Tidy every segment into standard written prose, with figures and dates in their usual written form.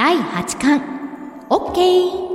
第8巻 OK。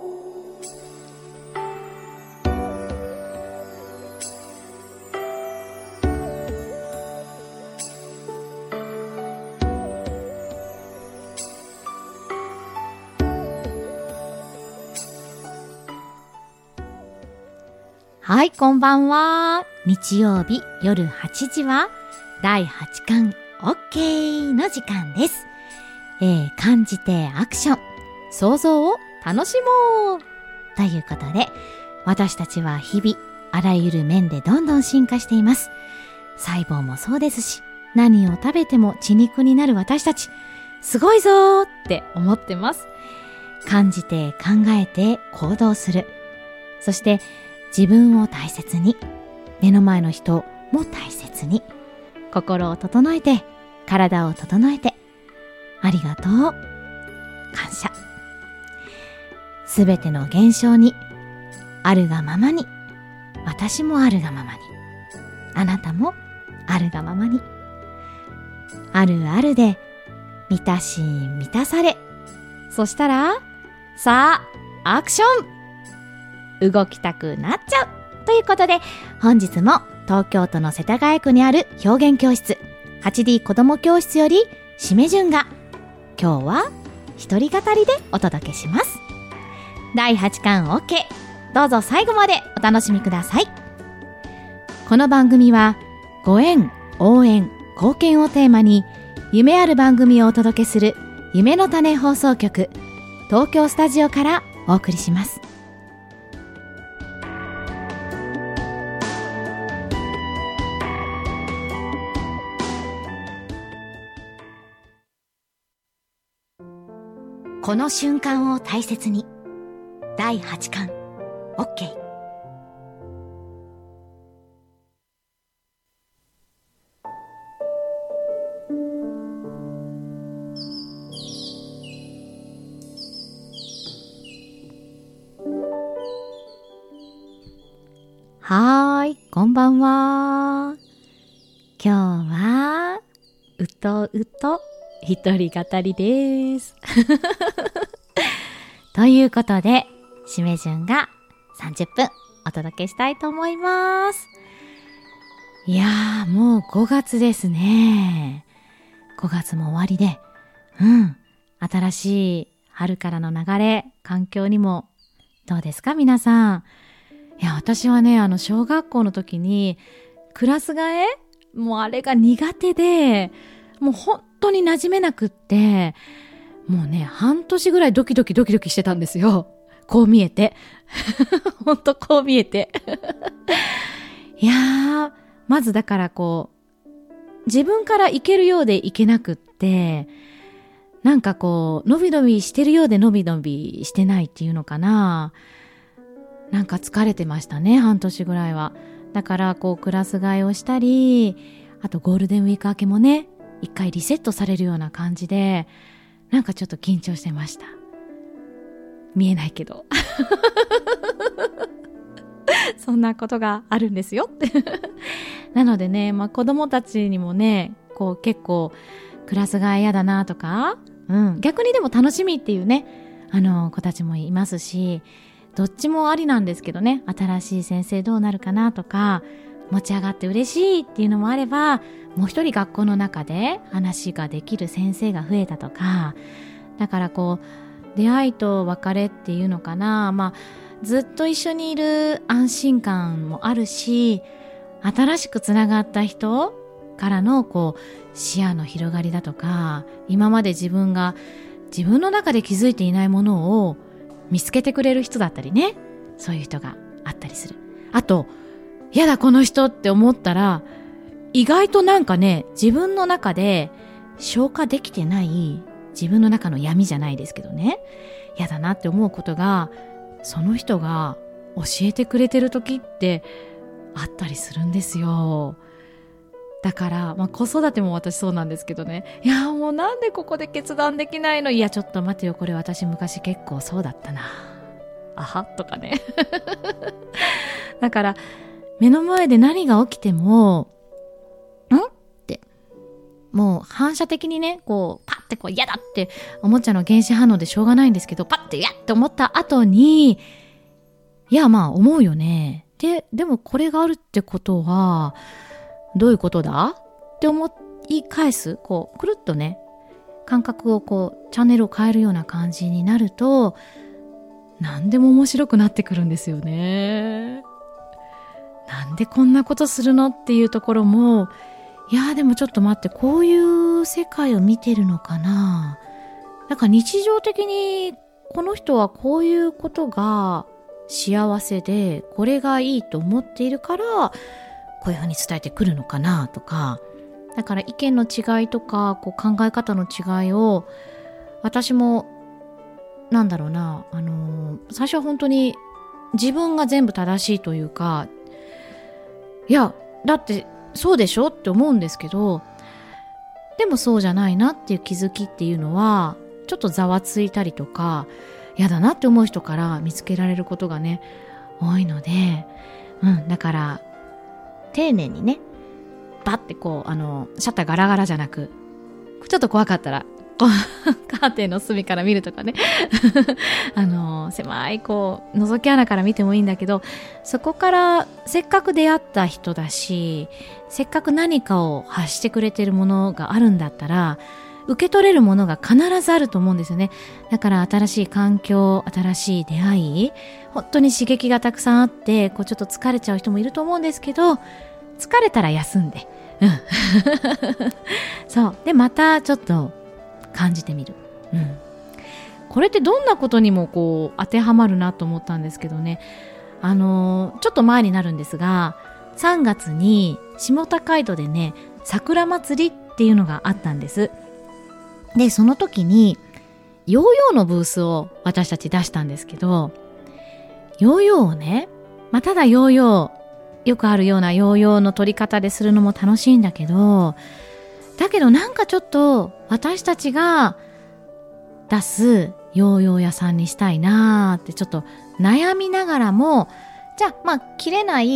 はい、こんばんは。日曜日夜8時は第8巻 OK の時間です。感じてアクション、想像を楽しもうということで、私たちは日々あらゆる面でどんどん進化しています。細胞もそうですし、何を食べても血肉になる私たち、すごいぞーって思ってます。感じて考えて行動する。そして自分を大切に、目の前の人も大切に、心を整えて、体を整えて、ありがとう、感謝。すべての現象に、あるがままに、私もあるがままに、あなたもあるがままに、あるあるで、満たし満たされ、そしたら、さあ、アクション動きたくなっちゃうということで、本日も東京都の世田谷区にある表現教室 8D 子ども教室よりしめじゅんが今日は一人語りでお届けします。第8巻 OK、 どうぞ最後までお楽しみください。この番組はご縁、応援、貢献をテーマに夢ある番組をお届けする夢の種放送局東京スタジオからお送りします。この瞬間を大切に。第8巻 OK。 はーい、こんばんは。今日はうとうと一人語りです。ということで、しめじゅんが30分お届けしたいと思います。いやー、もう5月ですね。5月も終わりで、新しい春からの流れ、環境にもどうですか皆さん。いや、私はね、小学校の時にクラス替え、もうあれが苦手で、もう本当に馴染めなくって、もうね、半年ぐらいドキドキしてたんですよ。こう見えて。本当こう見えて。いやー、まずだから自分からいけるようでいけなくって、なんか伸び伸びしてるようで伸び伸びしてないっていうのかな。なんか疲れてましたね、半年ぐらいは。だからクラス替えをしたり、あとゴールデンウィーク明けもね、一回リセットされるような感じで、なんかちょっと緊張してました。見えないけど。そんなことがあるんですよ。なのでね、子供たちにもね、結構クラス替え嫌だなとか、逆にでも楽しみっていうね、子たちもいますし、どっちもありなんですけどね、新しい先生どうなるかなとか、持ち上がって嬉しいっていうのもあれば、もう一人学校の中で話ができる先生が増えたとか、だから出会いと別れっていうのかな、ずっと一緒にいる安心感もあるし、新しくつながった人からの視野の広がりだとか、今まで自分が自分の中で気づいていないものを見つけてくれる人だったりね、そういう人があったりする。あと、やだこの人って思ったら、意外となんかね、自分の中で消化できてない自分の中の闇じゃないですけどね、やだなって思うことが、その人が教えてくれてる時ってあったりするんですよ。だから、子育ても私そうなんですけどね、いやもうなんでここで決断できないの、いやちょっと待てよ、これ私昔結構そうだったな、あはとかね。だから目の前で何が起きてもってもう反射的にね、こう、パッてこう嫌だって思っちゃうのは原子反応でしょうがないんですけど、パッて嫌って思った後に、いや、まあ思うよね。でもこれがあるってことは、どういうことだって思い返す、こう、くるっとね、感覚をこう、チャンネルを変えるような感じになると、何でも面白くなってくるんですよね。なんでこんなことするのっていうところも、いやでもちょっと待って、こういう世界を見てるのかな。なんか日常的にこの人はこういうことが幸せで、これがいいと思っているから、こういうふうに伝えてくるのかなとか、だから意見の違いとか、こう考え方の違いを、私も、なんだろうな、最初は本当に自分が全部正しいというか、いや、だってそうでしょって思うんですけど、でもそうじゃないなっていう気づきっていうのは、ちょっとざわついたりとか、嫌だなって思う人から見つけられることがね、多いので、だから、丁寧にね、バッてこう、シャッターガラガラじゃなく、ちょっと怖かったら、こう、カーテンの隅から見るとかね、狭い、こう、覗き穴から見てもいいんだけど、そこからせっかく出会った人だし、せっかく何かを発してくれてるものがあるんだったら、受け取れるものが必ずあると思うんですよね。だから新しい環境、新しい出会い、本当に刺激がたくさんあって、こうちょっと疲れちゃう人もいると思うんですけど、疲れたら休んで、そう。で、またちょっと感じてみる。これってどんなことにもこう当てはまるなと思ったんですけどね。ちょっと前になるんですが、3月に下高井戸でね、桜祭りっていうのがあったんです。で、その時に、ヨーヨーのブースを私たち出したんですけど、ヨーヨーをね、ただヨーヨー、よくあるようなヨーヨーの取り方でするのも楽しいんだけどなんかちょっと私たちが出すヨーヨー屋さんにしたいなーってちょっと悩みながらも、じゃあ、切れない、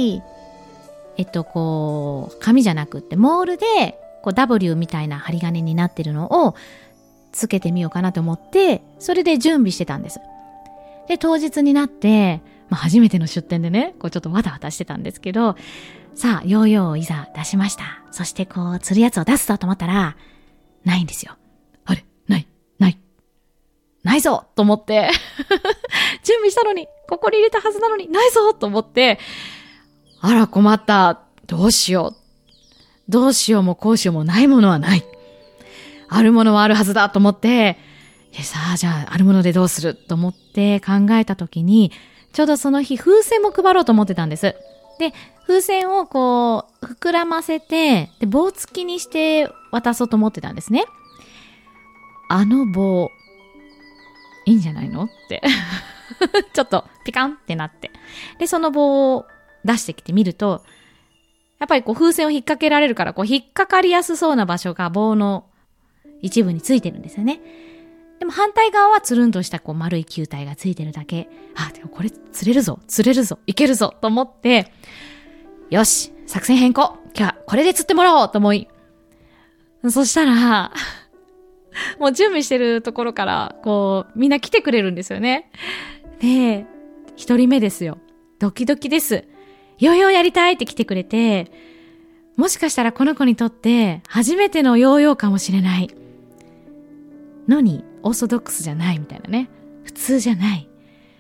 こう、紙じゃなくってモールで、こう W みたいな針金になってるのをつけてみようかなと思って、それで準備してたんです。で、当日になって、初めての出店でね、こうちょっとわたわたしてたんですけど、さあ、ヨーヨーをいざ出しました。そしてこう、釣るやつを出すぞと思ったら、ないんですよ。あれないぞと思って、準備したのに、ここに入れたはずなのに、ないぞと思って、あら困った。どうしようもこうしようもないものはない。あるものはあるはずだと思って、さあ、じゃあ、あるものでどうすると思って考えたときに、ちょうどその日、風船も配ろうと思ってたんです。で、風船をこう、膨らませて、で、棒付きにして渡そうと思ってたんですね。あの棒、いいんじゃないのって。ちょっとピカンってなって。で、その棒を出してきてみると、やっぱりこう風船を引っ掛けられるから、こう引っかかりやすそうな場所が棒の一部についてるんですよね。でも反対側はつるんとしたこう丸い球体がついてるだけ。でもこれ釣れるぞ、いけるぞと思って、よし、作戦変更。今日はこれで釣ってもらおうと思い。そしたら、もう準備してるところから、こう、みんな来てくれるんですよね。で、一人目ですよ。ドキドキです。ヨーヨーやりたいって来てくれて、もしかしたらこの子にとって初めてのヨーヨーかもしれない。のに、オーソドックスじゃないみたいなね。普通じゃない。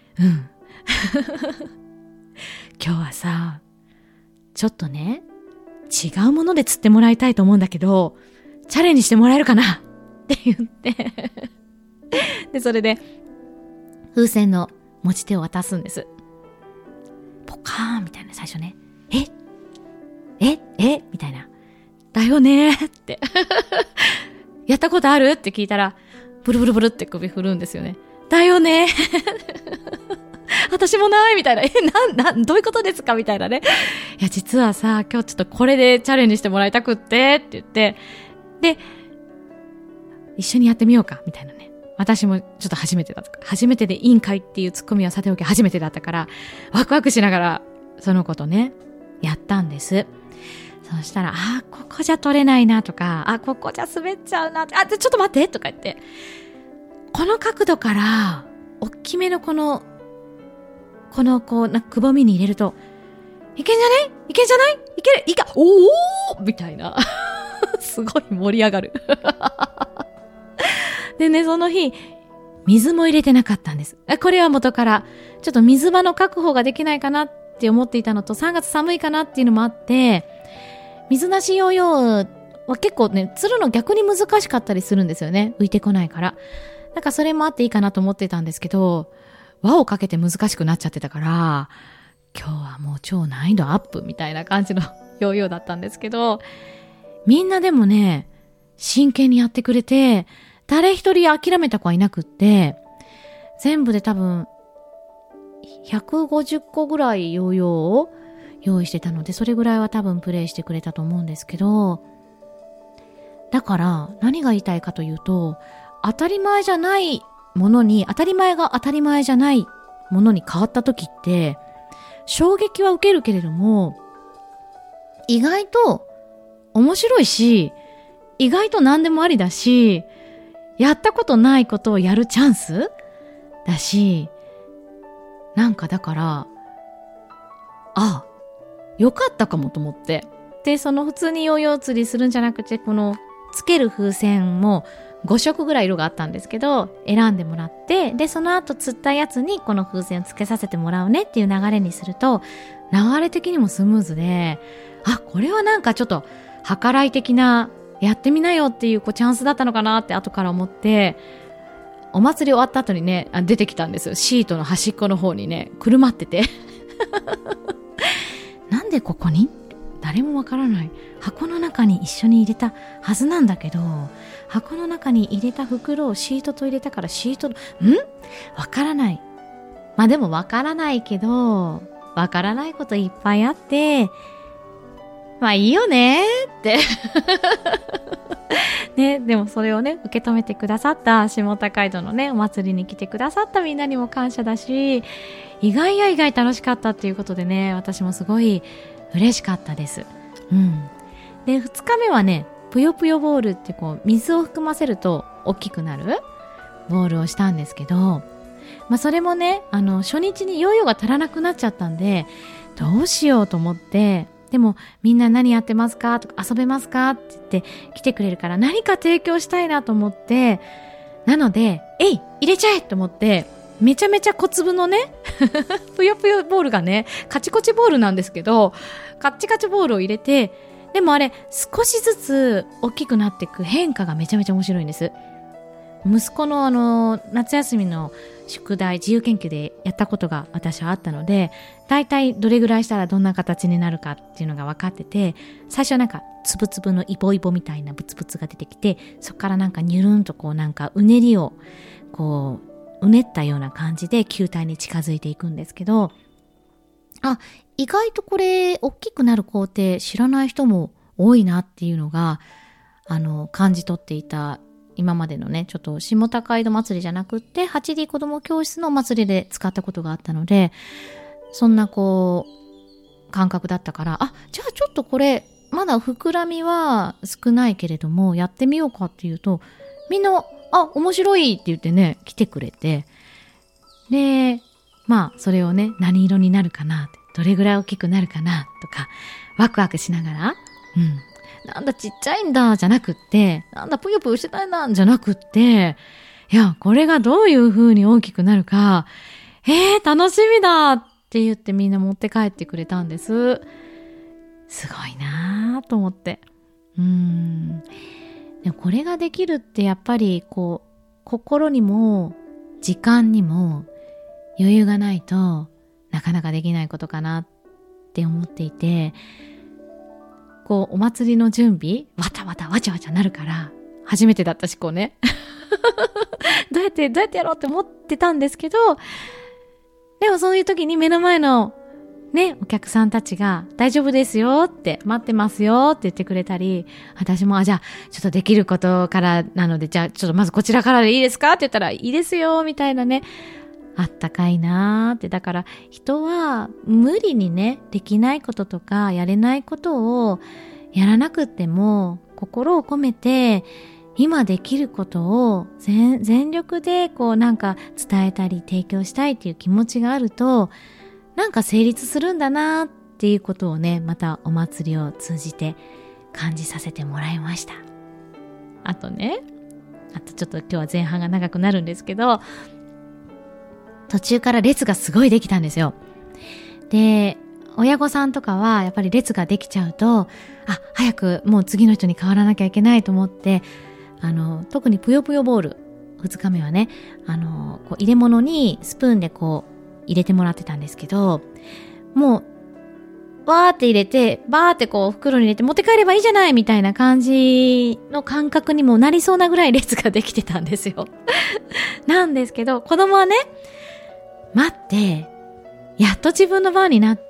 今日はさ、ちょっとね、違うもので釣ってもらいたいと思うんだけど、チャレンジしてもらえるかなって言ってで、それで、風船の持ち手を渡すんです。ポカーンみたいな最初ね。みたいな。だよねーってやったことあるって聞いたら、ブルブルブルって首振るんですよね。だよね私もないみたいな。どういうことですかみたいなね。いや、実はさ、今日ちょっとこれでチャレンジしてもらいたくってって言って、で、一緒にやってみようかみたいなね。私もちょっと初めてだったから、初めてでいいんかいっていうツッコミはさておき初めてだったから、ワクワクしながら、その子とね、やったんです。 そしたら、ここじゃ取れないなとか、ここじゃ滑っちゃうな、ちょっと待ってとか言って、この角度から、大きめのこう、くぼみに入れると、いけんじゃないいけんじゃないいけるいかおーみたいな。すごい盛り上がる。でね、その日、水も入れてなかったんです。これは元から、ちょっと水場の確保ができないかなって思っていたのと、3月寒いかなっていうのもあって、水なしヨーヨーは結構ね、釣るの逆に難しかったりするんですよね。浮いてこないから。なんかそれもあっていいかなと思ってたんですけど、輪をかけて難しくなっちゃってたから、今日はもう超難易度アップみたいな感じのヨーヨーだったんですけど、みんなでもね、真剣にやってくれて、誰一人諦めた子はいなくって、全部で多分、150個ぐらいヨーヨーを用意してたので、それぐらいは多分プレイしてくれたと思うんですけど、だから何が言いたいかというと、当たり前じゃないものに、当たり前が当たり前じゃないものに変わった時って、衝撃は受けるけれども、意外と面白いし、意外と何でもありだし、やったことないことをやるチャンスだし、なんかだから、よかったかもと思って。で、その普通にヨーヨー釣りするんじゃなくて、このつける風船も5色ぐらい色があったんですけど、選んでもらって、で、その後釣ったやつにこの風船をつけさせてもらうねっていう流れにすると、流れ的にもスムーズで、これはなんかちょっと計らい的な、やってみなよっていうチャンスだったのかなって後から思って、お祭り終わった後にね、出てきたんですよ。シートの端っこの方にね、くるまってて。なんでここに？誰もわからない。箱の中に一緒に入れたはずなんだけど、箱の中に入れた袋をシートと入れたからシートの、わからない。まあでもわからないけど、わからないこといっぱいあって、まあいいよねってね、でもそれをね、受け止めてくださった下高井戸のね、お祭りに来てくださったみんなにも感謝だし、意外や意外楽しかったっていうことでね、私もすごい嬉しかったです。で、2日目はね、ぷよぷよボールって水を含ませると大きくなるボールをしたんですけど、まあそれもね、初日にヨーヨーが足らなくなっちゃったんで、どうしようと思って、でもみんな何やってますかとか遊べますかって言って来てくれるから何か提供したいなと思って、なので入れちゃえと思って、めちゃめちゃ小粒のねぷよぷよボールがね、カチコチボールなんですけど、カッチカチボールを入れて、でもあれ少しずつ大きくなっていく変化がめちゃめちゃ面白いんです。息子の夏休みの宿題自由研究でやったことが私はあったので、だいたいどれぐらいしたらどんな形になるかっていうのが分かってて、最初はなんかつぶつぶのイボイボみたいなブツブツが出てきて、そこからなんかニュルンとなんかうねりをうねったような感じで球体に近づいていくんですけど、意外とこれ大きくなる工程知らない人も多いなっていうのが感じ取っていた。今までのね、ちょっと下高井戸祭りじゃなくって、8D 子供教室の祭りで使ったことがあったので、そんな感覚だったから、じゃあちょっとこれ、まだ膨らみは少ないけれども、やってみようかっていうと、みんな、面白いって言ってね、来てくれて、で、まあ、それをね、何色になるかなって、どれぐらい大きくなるかなとか、ワクワクしながら、なんだちっちゃいんだじゃなくって、なんだぷよぷよしてないなじゃなくって、いや、これがどういう風に大きくなるか、楽しみだって言ってみんな持って帰ってくれたんです。すごいなぁと思って。でもこれができるってやっぱり心にも時間にも余裕がないとなかなかできないことかなって思っていて、お祭りの準備、わたわたわちゃわちゃなるから、初めてだったしね。どうやってやろうって思ってたんですけど、でもそういう時に目の前のね、お客さんたちが大丈夫ですよって、待ってますよって言ってくれたり、私もじゃあちょっとできることからなので、じゃあちょっとまずこちらからでいいですかって言ったらいいですよみたいなね、あったかいなーって。だから人は無理にね、できないこととかやれないことをやらなくっても心を込めて今できることを全力でこうなんか伝えたり提供したいっていう気持ちがあるとなんか成立するんだなっていうことをね、またお祭りを通じて感じさせてもらいました。あとちょっと今日は前半が長くなるんですけど、途中から列がすごいできたんですよ。で、親御さんとかはやっぱり列ができちゃうと、早くもう次の人に変わらなきゃいけないと思って、特にぷよぷよボール、2日目はね、こう入れ物にスプーンでこう入れてもらってたんですけど、もう、わーって入れて、バーってこう袋に入れて持って帰ればいいじゃないみたいな感じの感覚にもなりそうなぐらい列ができてたんですよ。なんですけど、子供はね、待って、やっと自分の番になって、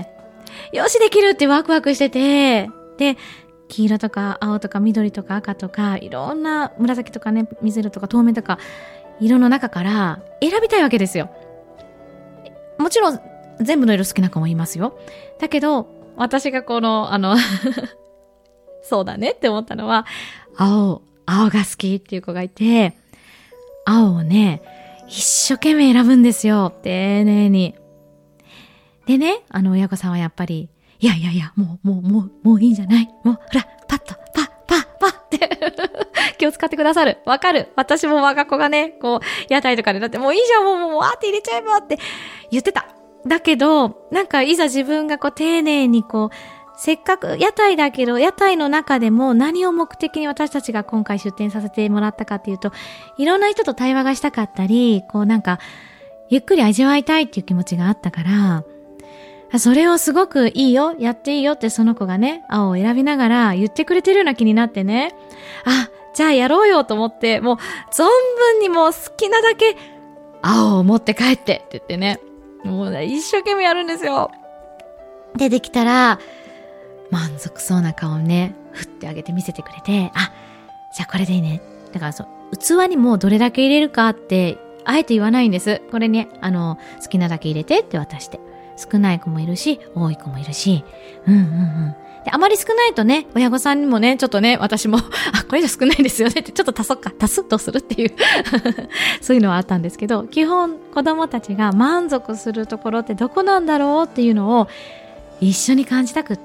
よしできるってワクワクしてて、で、黄色とか青とか緑とか赤とか、いろんな紫とかね、水色とか透明とか、色の中から選びたいわけですよ。もちろん、全部の色好きな子もいますよ。だけど、私がこの、そうだねって思ったのは、青が好きっていう子がいて、青をね、一生懸命選ぶんですよ。丁寧に。でね、親御さんはやっぱり、いや、もういいんじゃない？もう、ほら、パって気を使ってくださる。わかる。私も我が子がね、こう、屋台とかでだってもういいじゃん、もう、わーって入れちゃえばって言ってた。だけど、なんかいざ自分がこう、丁寧にこう、せっかく屋台だけど、屋台の中でも何を目的に私たちが今回出店させてもらったかっていうと、いろんな人と対話がしたかったり、こうなんか、ゆっくり味わいたいっていう気持ちがあったから、それをすごくいいよ、やっていいよってその子がね、青を選びながら言ってくれてるような気になってね。じゃあやろうよと思って、もう存分にもう好きなだけ青を持って帰ってって言ってね。もうね、一生懸命やるんですよ。で、できたら、満足そうな顔をね、振ってあげて見せてくれて、じゃあこれでいいね。だから器にもどれだけ入れるかって、あえて言わないんです。これね、好きなだけ入れてって渡して。少ない子もいるし、多い子もいるし、で、あまり少ないとね、親御さんにもね、ちょっとね、私も、これじゃ少ないですよねって、ちょっと足すどうするっていうそういうのはあったんですけど、基本子供たちが満足するところってどこなんだろうっていうのを一緒に感じたくって、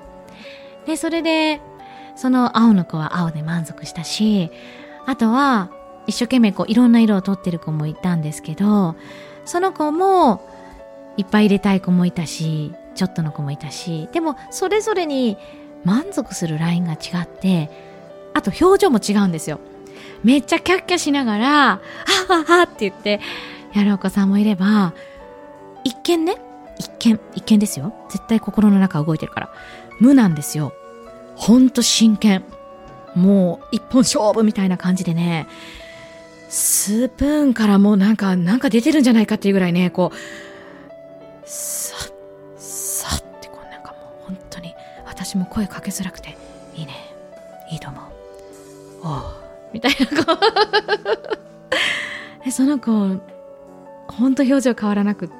で、それで、その青の子は青で満足したし、あとは、一生懸命こういろんな色を取ってる子もいたんですけど、その子も、いっぱい入れたい子もいたし、ちょっとの子もいたし、でもそれぞれに満足するラインが違って、あと表情も違うんですよ。めっちゃキャッキャしながら、はって言ってやるお子さんもいれば、一見ですよ。絶対心の中動いてるから。無なんですよ。ほんと真剣。もう一本勝負みたいな感じでね、スプーンからもうなんか出てるんじゃないかっていうぐらいね、こう、さってこうなんかもう本当に私も声かけづらくて、いいね、いいと思う、おうみたいなこうでその子本当表情変わらなくって、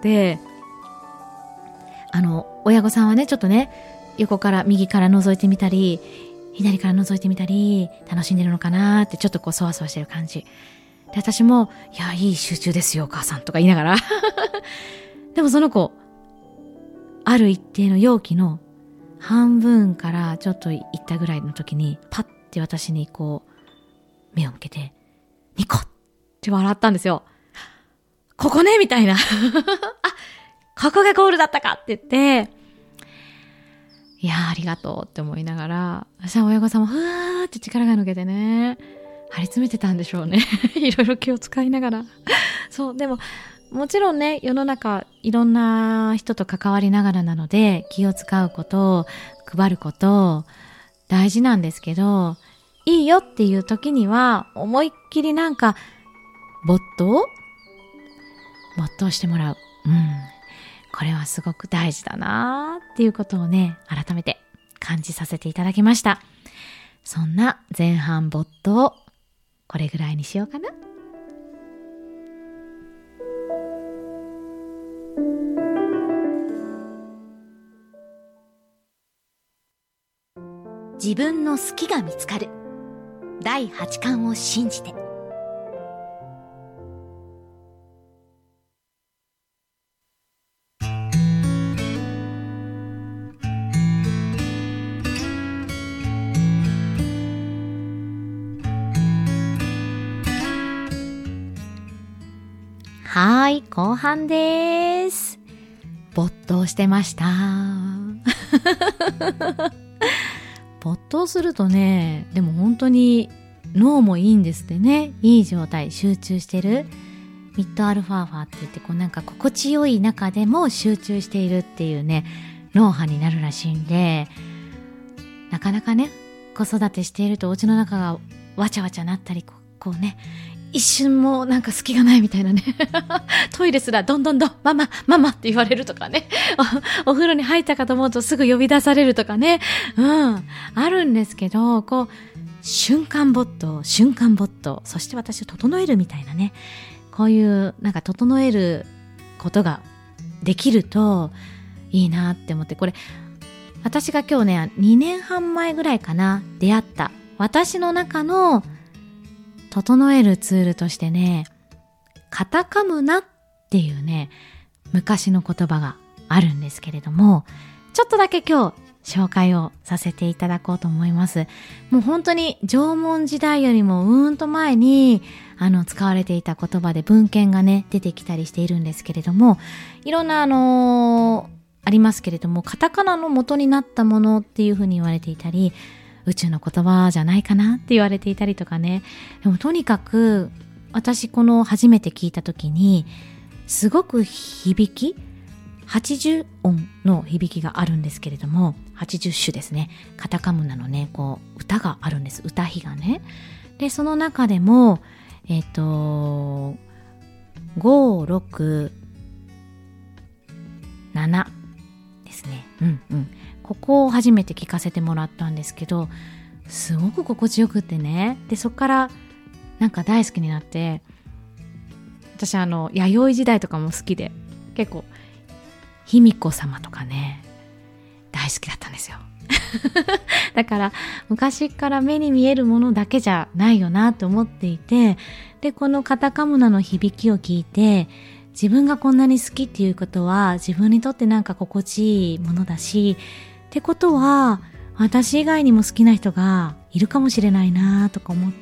親御さんはねちょっとね横から右から覗いてみたり左から覗いてみたり楽しんでるのかなってちょっとこうそわそわしてる感じで、私もいい集中ですよお母さんとか言いながらでもその子ある一定の容器の半分からちょっといったぐらいの時にパッて私にこう目を向けてニコッって笑ったんですよ。ここねみたいなここがゴールだったかって言ってありがとうって思いながら、私は親御さんもふわーって力が抜けてね張り詰めてたんでしょうねいろいろ気を使いながらそうでももちろんね、世の中いろんな人と関わりながらなので気を使うこと、配ること大事なんですけど、いいよっていう時には思いっきりなんか没頭してもらう。これはすごく大事だなっていうことをね、改めて感じさせていただきました。そんな前半没頭、これぐらいにしようかな。 自分の好きが見つかる。第8巻を信じて。はい、後半です。没頭してました。没頭するとね、でも本当に脳もいいんですってね。いい状態、集中してる。ミッドアルファーファって言って、こうなんか心地よい中でも集中しているっていうね、脳波になるらしいんで、なかなかね、子育てしているとお家の中がわちゃわちゃなったり、こうね、一瞬もなんか隙がないみたいなね。トイレすらどんどんママって言われるとかね。お風呂に入ったかと思うとすぐ呼び出されるとかね。あるんですけど、こう、瞬間没頭、そして私を整えるみたいなね。こういうなんか整えることができるといいなって思って、これ、私が今日ね、2年半前ぐらいかな、出会った私の中の整えるツールとしてね、カタカムナっていうね、昔の言葉があるんですけれども、ちょっとだけ今日紹介をさせていただこうと思います。もう本当に縄文時代よりも前に使われていた言葉で文献がね出てきたりしているんですけれども、いろんなありますけれども、カタカナの元になったものっていうふうに言われていたり、宇宙の言葉じゃないかなって言われていたりとかね。でもとにかく私この初めて聞いた時にすごく80音の響きがあるんですけれども、80種ですね。カタカムナのね、こう歌があるんです。歌比がね。でその中でも5、6、7ですね。ここを初めて聞かせてもらったんですけど、すごく心地よくってね。でそっからなんか大好きになって、私弥生時代とかも好きで、結構卑弥呼様とかね大好きだったんですよ。だから昔から目に見えるものだけじゃないよなと思っていて、でこのカタカムナの響きを聞いて、自分がこんなに好きっていうことは自分にとってなんか心地いいものだし、ってことは私以外にも好きな人がいるかもしれないなとか思って、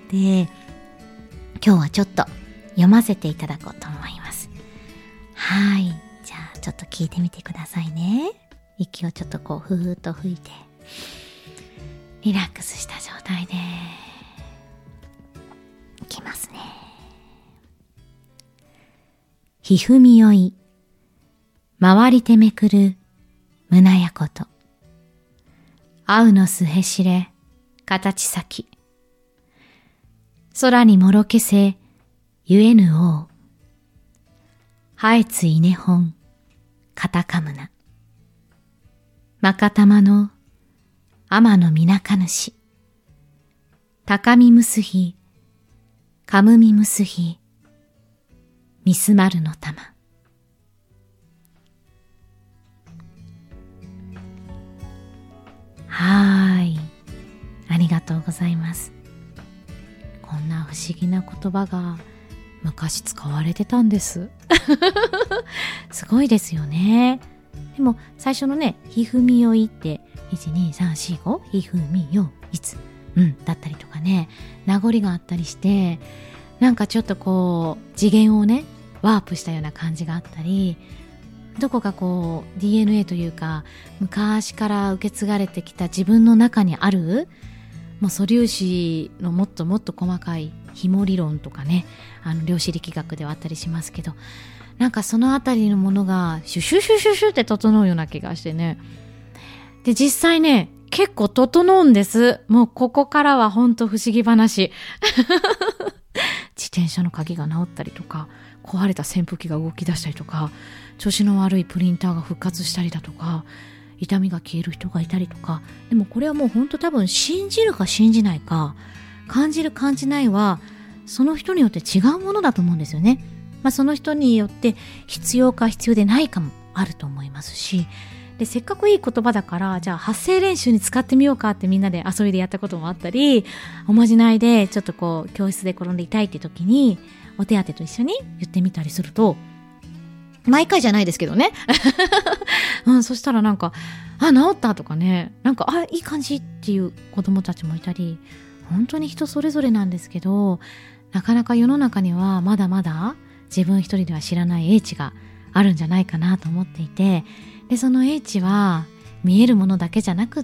今日はちょっと読ませていただこうと思います。はい、じゃあちょっと聞いてみてくださいね。息をちょっとこうふーっと吹いてリラックスした状態でいきますね。ひふみよい回りてめくる胸やこと、青のすへしれ形先、空にもろけせゆえぬ王、はえついねほんカタカムナ、まかたまの天のみなかぬし、高みむすひかむみむすひみすまるのたま。はい、ありがとうございます。こんな不思議な言葉が昔使われてたんです。すごいですよね。でも最初のね、ひふみよいって12345ひふみよいつだったりとかね、名残があったりして、なんかちょっとこう次元をねワープしたような感じがあったり、どこかこう DNA というか昔から受け継がれてきた自分の中にあるもう素粒子のもっともっと細かい紐理論とかね、量子力学ではあったりしますけど、なんかそのあたりのものがシュシュシュシュシュって整うような気がしてね。で実際ね結構整うんです。もうここからはほんと不思議話。自転車の鍵が直ったりとか、壊れた扇風機が動き出したりとか、調子の悪いプリンターが復活したりだとか、痛みが消える人がいたりとか。でもこれはもうほんと多分信じるか信じないか、感じる感じないはその人によって違うものだと思うんですよね。その人によって必要か必要でないかもあると思いますし、 で、せっかくいい言葉だから、じゃあ発声練習に使ってみようかってみんなで遊びでやったこともあったり、おまじないでちょっとこう教室で転んで痛いって時にお手当てと一緒に言ってみたりすると、毎回じゃないですけどね、そしたらなんか治ったとかね、なんかいい感じっていう子供たちもいたり、本当に人それぞれなんですけど、なかなか世の中にはまだまだ自分一人では知らない英知があるんじゃないかなと思っていて、でその英知は見えるものだけじゃなくって、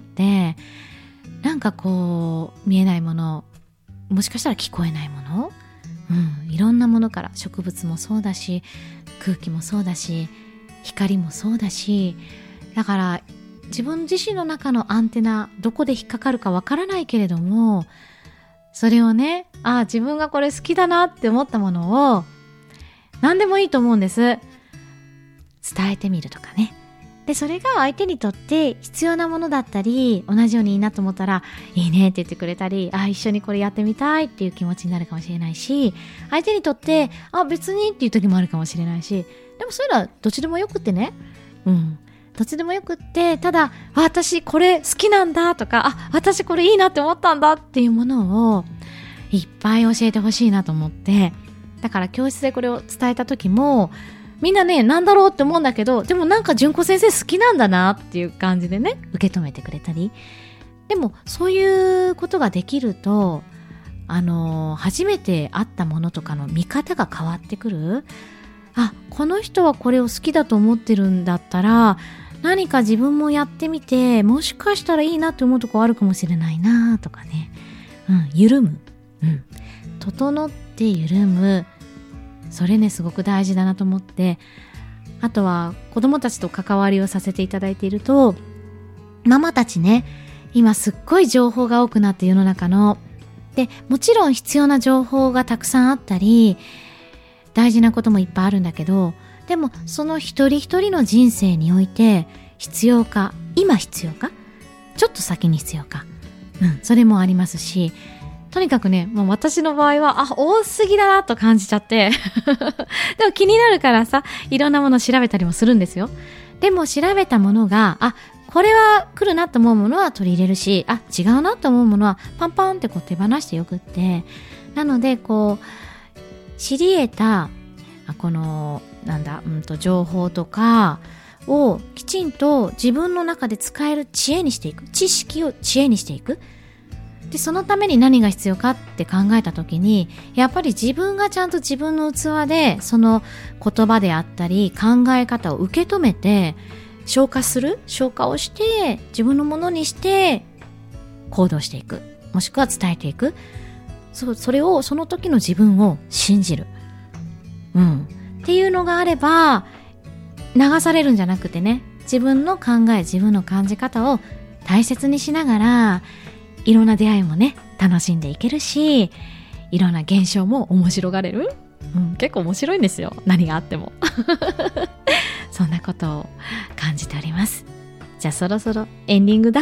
なんかこう見えないもの、もしかしたら聞こえないもの、いろんなものから、植物もそうだし、空気もそうだし、光もそうだし、だから自分自身の中のアンテナ、どこで引っかかるかわからないけれども、それをね、自分がこれ好きだなって思ったものを何でもいいと思うんです。伝えてみるとかね。でそれが相手にとって必要なものだったり、同じようにいいなと思ったらいいねって言ってくれたり、一緒にこれやってみたいっていう気持ちになるかもしれないし、相手にとって別にっていう時もあるかもしれないし、でもそういうのはどっちでもよくってね、どっちでもよくって、ただ私これ好きなんだとか、私これいいなって思ったんだっていうものをいっぱい教えてほしいなと思って、だから教室でこれを伝えた時もみんなね、なんだろうって思うんだけど、でもなんか純子先生好きなんだなっていう感じでね、受け止めてくれたり。でもそういうことができると、初めて会ったものとかの見方が変わってくる。この人はこれを好きだと思ってるんだったら、何か自分もやってみて、もしかしたらいいなって思うとこあるかもしれないなとかね。緩む。整って緩む。それね、すごく大事だなと思って、あとは子供たちと関わりをさせていただいていると、ママたちね、今すっごい情報が多くなって世の中の。で、もちろん必要な情報がたくさんあったり、大事なこともいっぱいあるんだけど、でもその一人一人の人生において必要か、今必要か、ちょっと先に必要か、それもありますし、とにかくね、もう私の場合は多すぎだなと感じちゃってでも気になるからさ、いろんなものを調べたりもするんですよ。でも調べたものがこれは来るなと思うものは取り入れるし、違うなと思うものはパンパンってこう手放してよくって、なのでこう知り得たこの情報とかをきちんと自分の中で使える知恵にしていく、知識を知恵にしていく。でそのために何が必要かって考えたときに、やっぱり自分がちゃんと自分の器でその言葉であったり考え方を受け止めて消化をして自分のものにして行動していく、もしくは伝えていく。それを、その時の自分を信じる、っていうのがあれば、流されるんじゃなくてね、自分の考え、自分の感じ方を大切にしながら、いろんな出会いもね、楽しんでいけるし、いろんな現象も面白がれる。結構面白いんですよ、何があってもそんなことを感じております。じゃあそろそろエンディングだ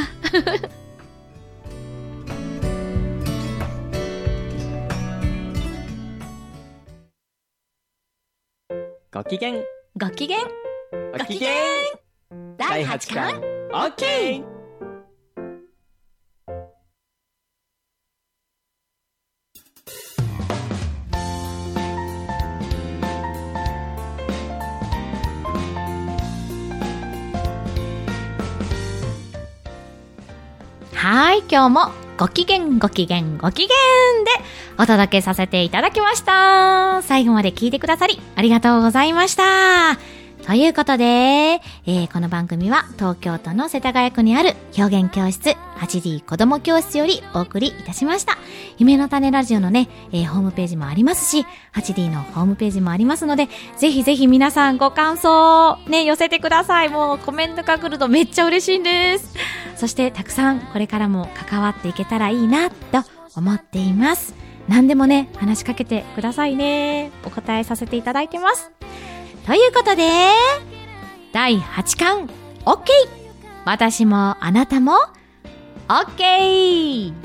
ご機嫌第8巻 OK。 はい、今日もご機嫌でお届けさせていただきました。最後まで聞いてくださりありがとうございました。ということで、この番組は東京都の世田谷区にある表現教室 8D 子ども教室よりお送りいたしました。夢の種ラジオのね、ホームページもありますし、 8D のホームページもありますので、ぜひぜひ皆さんご感想ね、寄せてください。もうコメントが来るとめっちゃ嬉しいんです。そしてたくさんこれからも関わっていけたらいいなと思っています。何でもね、話しかけてくださいね。お答えさせていただいてます。ということで、第8巻 OK、 私もあなたも OK。